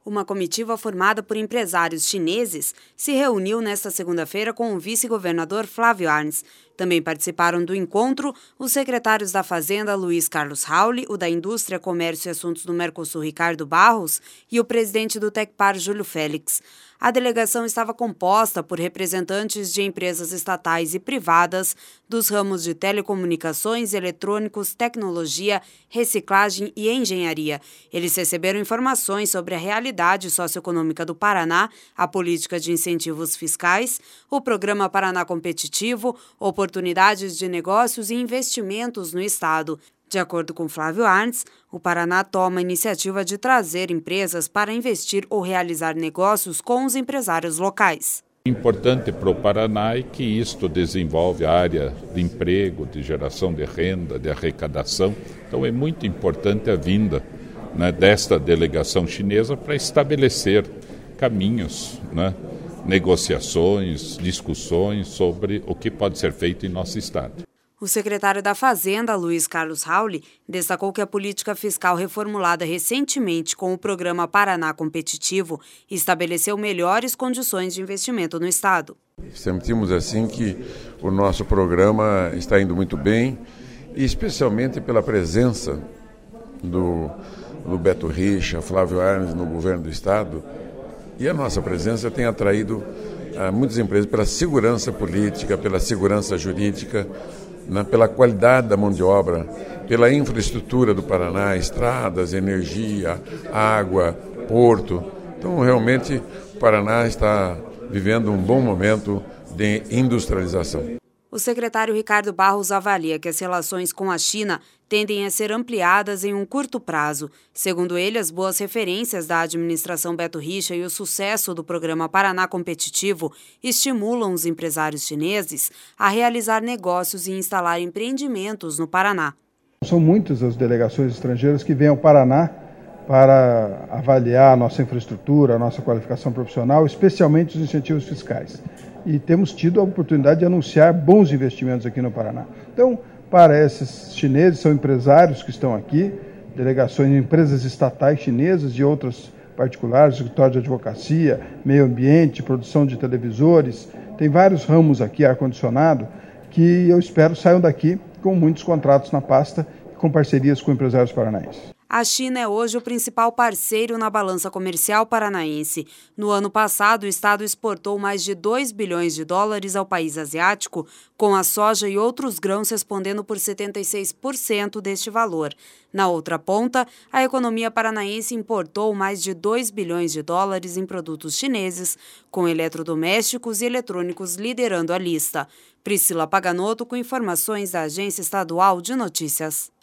Uma comitiva formada por empresários chineses se reuniu nesta segunda-feira com o vice-governador Flávio Arnes. Também participaram do encontro os secretários da Fazenda Luiz Carlos Rauli, o da Indústria, Comércio e Assuntos do Mercosul Ricardo Barros e o presidente do Tecpar Júlio Félix. A delegação estava composta por representantes de empresas estatais e privadas dos ramos de telecomunicações, eletrônicos, tecnologia, reciclagem e engenharia. Eles receberam informações sobre a realidade socioeconômica do Paraná, a política de incentivos fiscais, o Programa Paraná Competitivo, oportunidades de negócios e investimentos no estado. De acordo com Flávio Arnes, o Paraná toma a iniciativa de trazer empresas para investir ou realizar negócios com os empresários locais. Importante para o Paraná é que isto desenvolve a área de emprego, de geração de renda, de arrecadação. Então é muito importante a vinda, desta delegação chinesa para estabelecer caminhos, negociações, discussões sobre o que pode ser feito em nosso estado. O secretário da Fazenda, Luiz Carlos Rauli, destacou que a política fiscal reformulada recentemente com o Programa Paraná Competitivo estabeleceu melhores condições de investimento no estado. Sentimos assim que o nosso programa está indo muito bem, e especialmente pela presença do Beto Richa, Flávio Arnes no governo do estado, e a nossa presença tem atraído muitas empresas pela segurança política, pela segurança jurídica, pela qualidade da mão de obra, pela infraestrutura do Paraná, estradas, energia, água, porto. Então, realmente, o Paraná está vivendo um bom momento de industrialização. O secretário Ricardo Barros avalia que as relações com a China tendem a ser ampliadas em um curto prazo. Segundo ele, as boas referências da administração Beto Richa e o sucesso do Programa Paraná Competitivo estimulam os empresários chineses a realizar negócios e instalar empreendimentos no Paraná. São muitas as delegações estrangeiras que vêm ao Paraná para avaliar a nossa infraestrutura, a nossa qualificação profissional, especialmente os incentivos fiscais. E temos tido a oportunidade de anunciar bons investimentos aqui no Paraná. Então, para esses chineses, são empresários que estão aqui, delegações de empresas estatais chinesas, de outras particulares, escritório de advocacia, meio ambiente, produção de televisores. Tem vários ramos aqui, ar-condicionado, que eu espero saiam daqui com muitos contratos na pasta e com parcerias com empresários paranaenses. A China é hoje o principal parceiro na balança comercial paranaense. No ano passado, o estado exportou mais de 2 bilhões de dólares ao país asiático, com a soja e outros grãos respondendo por 76% deste valor. Na outra ponta, a economia paranaense importou mais de 2 bilhões de dólares em produtos chineses, com eletrodomésticos e eletrônicos liderando a lista. Priscila Paganotto com informações da Agência Estadual de Notícias.